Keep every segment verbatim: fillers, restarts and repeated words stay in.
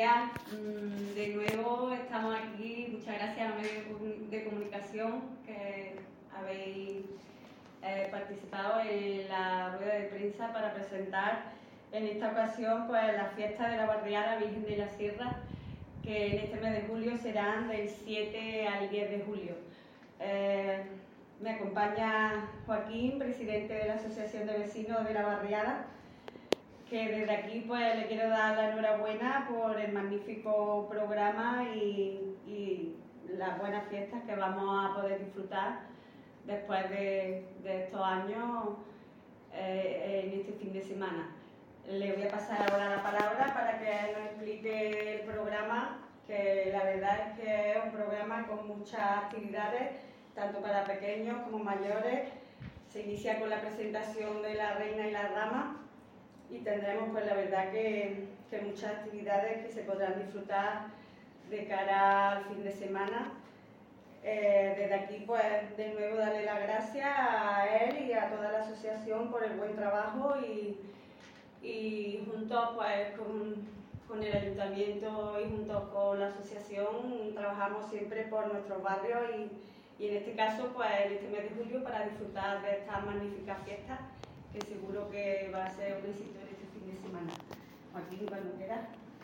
días. De nuevo estamos aquí. Muchas gracias a los medios de comunicación que habéis eh, participado en la rueda de prensa para presentar en esta ocasión pues, la fiesta de la barriada Virgen de la Sierra, que en este mes de julio serán del siete al diez de julio. Eh, me acompaña Joaquín, presidente de la Asociación de Vecinos de la Barriada, que desde aquí pues le quiero dar la enhorabuena por el magnífico programa y, y las buenas fiestas que vamos a poder disfrutar después de, de estos años eh, en este fin de semana. Le voy a pasar ahora la palabra para que nos explique el programa, que la verdad es que es un programa con muchas actividades, tanto para pequeños como mayores. Se inicia con la presentación de la reina y la dama y tendremos pues la verdad que, que muchas actividades que se podrán disfrutar de cara al fin de semana. Eh, desde aquí pues de nuevo darle las gracias a él y a toda la asociación por el buen trabajo y, y juntos pues con, con el ayuntamiento y junto con la asociación trabajamos siempre por nuestros barrios y, y en este caso pues en este mes de julio para disfrutar de estas magníficas fiestas que seguro que va a ser un éxito en este fin de semana. Joaquín, cuando quieras.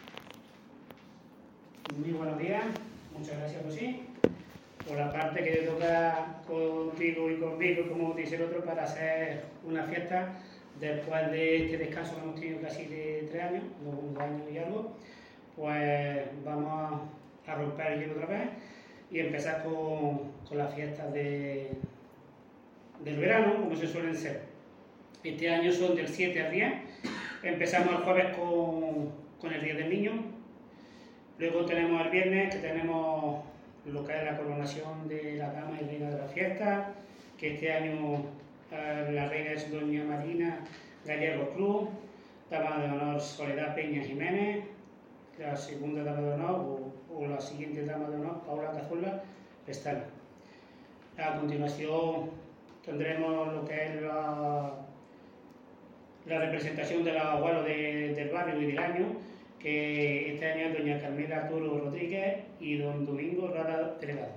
Muy buenos días, muchas gracias Rosy, por la parte que toca contigo y conmigo, como dice el otro, para hacer una fiesta después de este descanso que hemos tenido casi de tres años, dos años y algo. Pues vamos a romper el hielo otra vez y empezar con, con las fiestas de, del verano, como se suelen ser. Este año son del siete al diez, empezamos el jueves con, con el Día del Niño, luego tenemos el viernes que tenemos lo que es la coronación de la dama y reina de la fiesta, que este año eh, la reina es doña Marina Gallego Cruz, dama de honor Soledad Peña Jiménez, la segunda dama de honor o, o la siguiente dama de honor Paula Cazorla Pestana. A continuación tendremos lo que es la la representación de los abuelos de, del barrio y del año, que este año es doña Carmela Arturo Rodríguez y don Domingo Rara Delegado.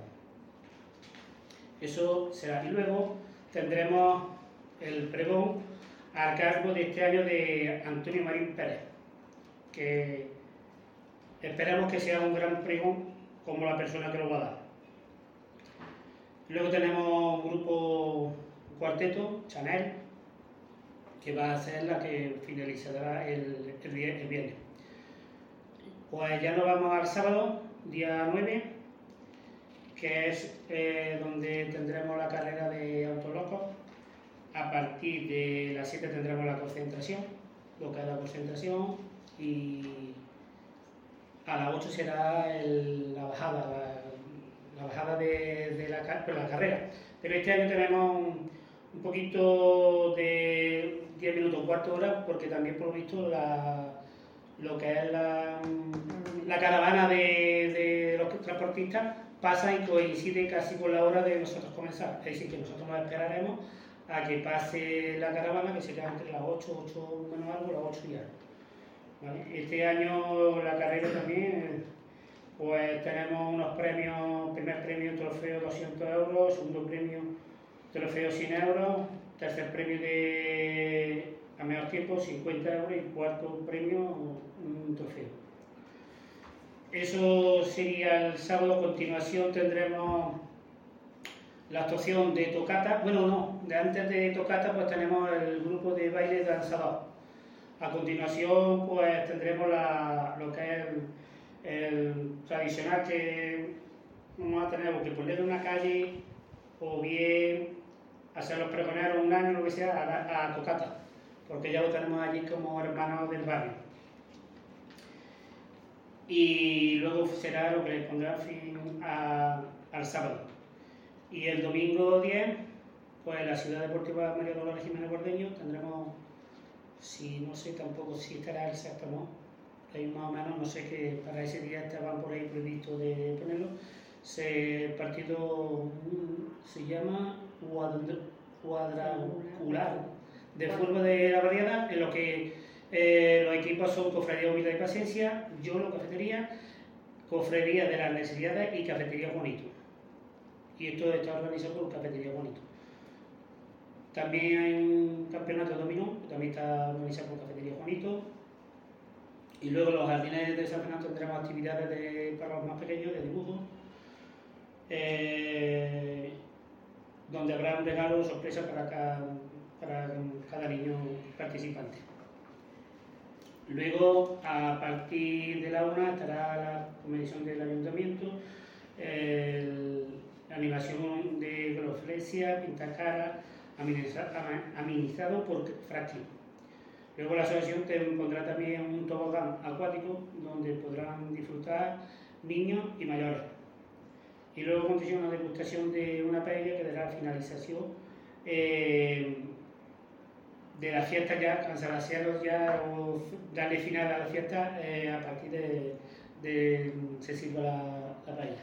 Eso será. Y luego tendremos el pregón a cargo de este año de Antonio Marín Pérez, que esperamos que sea un gran pregón como la persona que lo va a dar. Luego tenemos un grupo, un cuarteto, Chanel, que va a ser la que finalizará el, el, el viernes. Pues ya nos vamos al sábado, día nueve, que es eh, donde tendremos la carrera de autolocos. A partir de las siete tendremos la concentración, lo que es la concentración, y a las ocho será el, la bajada, la, la bajada de, de la, la carrera. Pero este año tenemos un, un poquito de diez minutos, cuarto hora, porque también por lo visto la, lo que es la, la caravana de, de los transportistas pasa y coincide casi con la hora de nosotros comenzar. Es decir, que nosotros nos esperaremos a que pase la caravana, que será entre las ocho, ocho menos algo, las ocho y algo. ¿Vale? Este año la carrera también, pues tenemos unos premios, primer premio trofeo doscientos euros, segundo premio trofeo cien euros, tercer premio de a mejor tiempo cincuenta euros y cuarto premio un trofeo. Eso sería el sábado. A continuación tendremos la actuación de tocata, bueno no, de antes de tocata pues tenemos el grupo de baile danzador. A continuación pues tendremos la, lo que es el, el tradicional que vamos a tener que poner en una calle o bien hacer los pregoneros un año, lo que sea, a, a tocata, porque ya lo tenemos allí como hermanos del barrio. Y luego será lo que le pondrá fin a, al sábado. Y el domingo diez, pues en la Ciudad Deportiva María Dolores Jiménez Bordeño tendremos, si no sé tampoco si estará el sexto, ¿no? Ahí más o menos, no sé que para ese día estaban por ahí previsto de ponerlo. El partido se llama cuadrangular de fútbol de la Barriada, en lo que Eh, los equipos son Cofradía Humildad y Paciencia, Yolo Cafetería, Cofradía de las Necesidades y Cafetería Juanito. Y esto está organizado por Cafetería Juanito. También hay un campeonato de dominó, que también está organizado por Cafetería Juanito. Y luego los jardines de San Fernando tendremos actividades de, para los más pequeños, de dibujo, eh, donde habrá un regalo sorpresa para cada, para cada niño participante. Luego, a partir de la una, estará la comisión del ayuntamiento, el, la animación de gloflesia, pintacara, amenizado por Franklin. Luego la asociación pondrá también un tobogán acuático donde podrán disfrutar niños y mayores. Y luego continúa una degustación de una paella que dará finalización eh, de la fiesta ya, cancelación ya o darle final a la fiesta eh, a partir de, de se sirva la, la paella.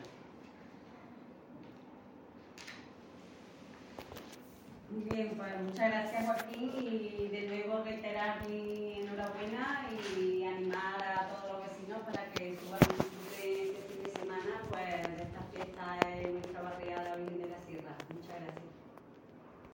Bien, pues muchas gracias, Joaquín, y de nuevo reiterar mi enhorabuena y animar a todos los vecinos para que